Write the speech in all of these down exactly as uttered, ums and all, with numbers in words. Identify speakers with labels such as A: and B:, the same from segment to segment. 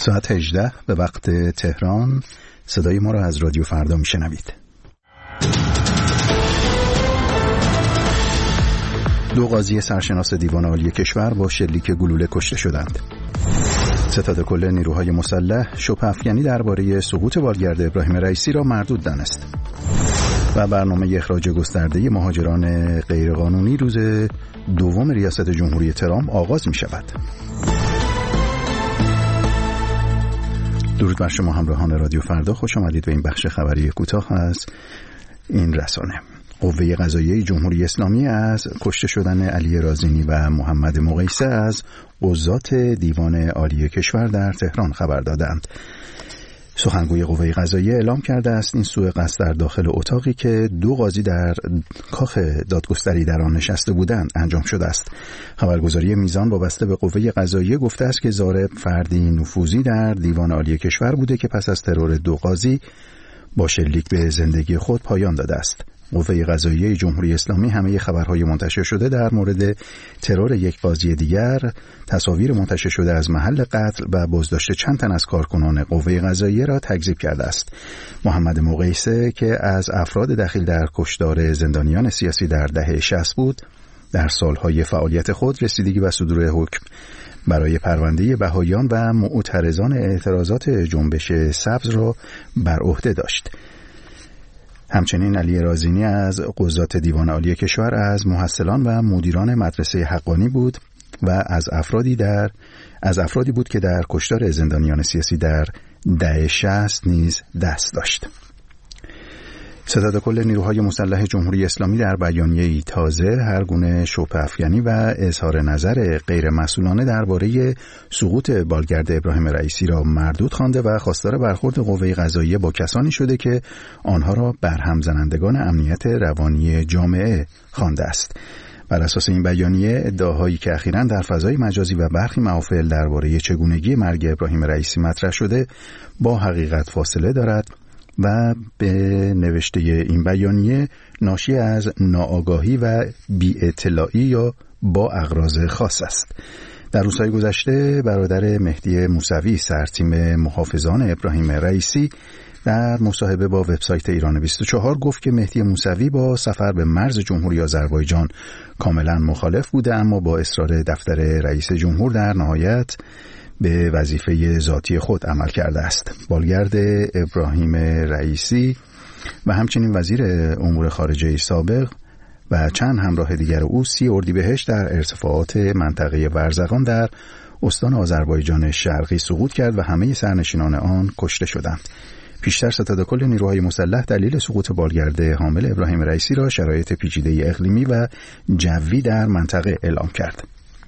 A: ساعت هجده به وقت تهران. صدای ما را از رادیو فردا میشنوید. دو قاضی سرشناس دیوان عالی کشور با شلیک گلوله کشته شدند. ستاد کل نیروهای مسلح شبه افکنی درباره سقوط بالگرد ابراهیم رئیسی را مردود دانست و برنامه اخراج گسترده مهاجران غیرقانونی روز دوم ریاست جمهوری ترامپ آغاز می شود. درود بر شما همراهان رادیو فردا، خوش آمدید به این بخش خبری کوتاه از این رسانه. قوه قضاییه جمهوری اسلامی از کشته شدن علی رازینی و محمد مقیسه از قضات دیوان عالی کشور در تهران خبر دادند. سخنگوی قوه قضاییه اعلام کرده است این سوء قصد در داخل اتاقی که دو قاضی در کاخ دادگستری در آن نشسته بودند انجام شده است. خبرگزاری میزان وابسته به قوه قضاییه گفته است که ضارب فردی نفوذی در دیوان عالی کشور بوده که پس از ترور دو قاضی با شلیک به زندگی خود پایان داده است. قوه قضاییه جمهوری اسلامی همه خبرهای منتشر شده در مورد ترور یک قاضی دیگر، تصاویر منتشر شده از محل قتل و بازداشت چند تن از کارکنان قوه قضاییه را تکذیب کرده است. محمد مقیسه که از افراد دخیل در کشتار زندانیان سیاسی در دهه شصت بود، در سالهای فعالیت خود رسیدگی و صدور حکم برای پرونده بهائیان و معترضان اعتراضات جنبش سبز را بر عهده داشت. همچنین علی رازینی از قضات دیوان عالی کشور از محصلان و مدیران مدرسه حقانی بود و از افرادی در از افرادی بود که در کشتار زندانیان سیاسی در دهه شصت نیز دست داشت. ستاد کل نیروهای مسلح جمهوری اسلامی در بیانیه‌ای تازه هر گونه شبهه افکنی و اظهار نظر غیر مسئولانه درباره سقوط بالگرد ابراهیم رئیسی را مردود خوانده و خواستار برخورد قوه قضاییه با کسانی شده که آنها را برهم زنندگان امنیت روانی جامعه خوانده است. بر اساس این بیانیه ادعاهایی که اخیراً در فضای مجازی و برخی محافل درباره چگونگی مرگ ابراهیم رئیسی مطرح شده با حقیقت فاصله دارد و به نوشته این بیانیه ناشی از ناآگاهی و بی‌اطلاعی یا با اغراض خاص است. در روزهای گذشته برادر مهدی موسوی سرتیم محافظان ابراهیم رئیسی در مصاحبه با وبسایت ایران بیست و چهار گفت که مهدی موسوی با سفر به مرز جمهوری آذربایجان کاملا مخالف بوده، اما با اصرار دفتر رئیس جمهور در نهایت به وظیفه ذاتی خود عمل کرده است. بالگرد ابراهیم رئیسی و همچنین وزیر امور خارجه سابق و چند همراه دیگر او سی اردیبهشت در ارتفاعات منطقه ورزقان در استان آذربایجان شرقی سقوط کرد و همه سرنشینان آن کشته شدند. پیشتر ستاد کل نیروهای مسلح دلیل سقوط بالگرد حامل ابراهیم رئیسی را شرایط پیچیده اقلیمی و جوی در منطقه اعلام کرد.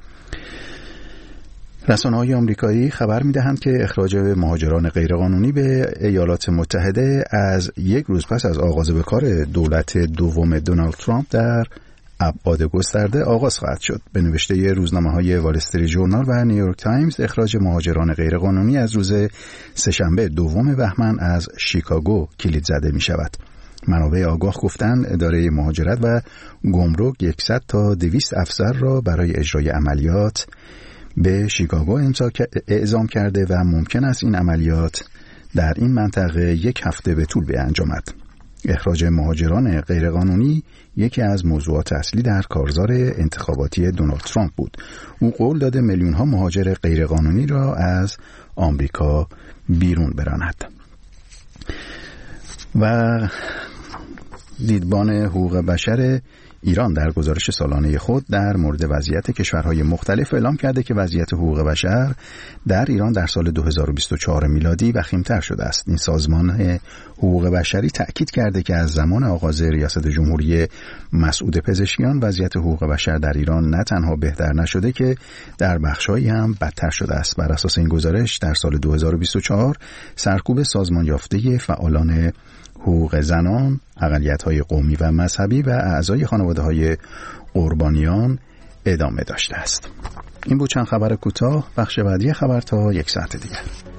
A: رسانه‌های آمریکایی خبر می‌دهند که اخراج مهاجران غیرقانونی به ایالات متحده از یک روز پس از آغاز به کار دولت دوم دونالد ترامپ در ابعاد گسترده آغاز خواهد شد. به نوشته روزنامه‌های وال استریت ژورنال و نیویورک تایمز، اخراج مهاجران غیرقانونی از روز سه‌شنبه دوم بهمن از شیکاگو کلید زده می‌شود. منابع آگاه گفتند اداره مهاجرت و گمرک صد تا دویست افسر را برای اجرای عملیات به شیکاگو اعزام کرده و ممکن است این عملیات در این منطقه یک هفته به طول بیانجامد. اخراج مهاجران غیرقانونی یکی از موضوعات اصلی در کارزار انتخاباتی دونالد ترامپ بود. او قول داده میلیون ها مهاجر غیرقانونی را از آمریکا بیرون براند. و دیدبان حقوق بشر ایران در گزارش سالانه خود در مورد وضعیت کشورهای مختلف اعلام کرده که وضعیت حقوق بشر در ایران در سال دو هزار و بیست و چهار میلادی وخیم‌تر شده است. این سازمان حقوق بشری تأکید کرده که از زمان آغاز ریاست جمهوری مسعود پزشکیان وضعیت حقوق بشر در ایران نه تنها بهتر نشده که در بخش‌هایی هم بدتر شده است. بر اساس این گزارش در سال دو هزار و بیست و چهار سرکوب سازمان یافته فعالان حقوق زنان، اقلیت‌های قومی و مذهبی و اعضای خانواده‌های قربانیان ادامه داشته است. این بود چند خبر کوتاه. بخش بعدی خبر تا یک ساعت دیگر.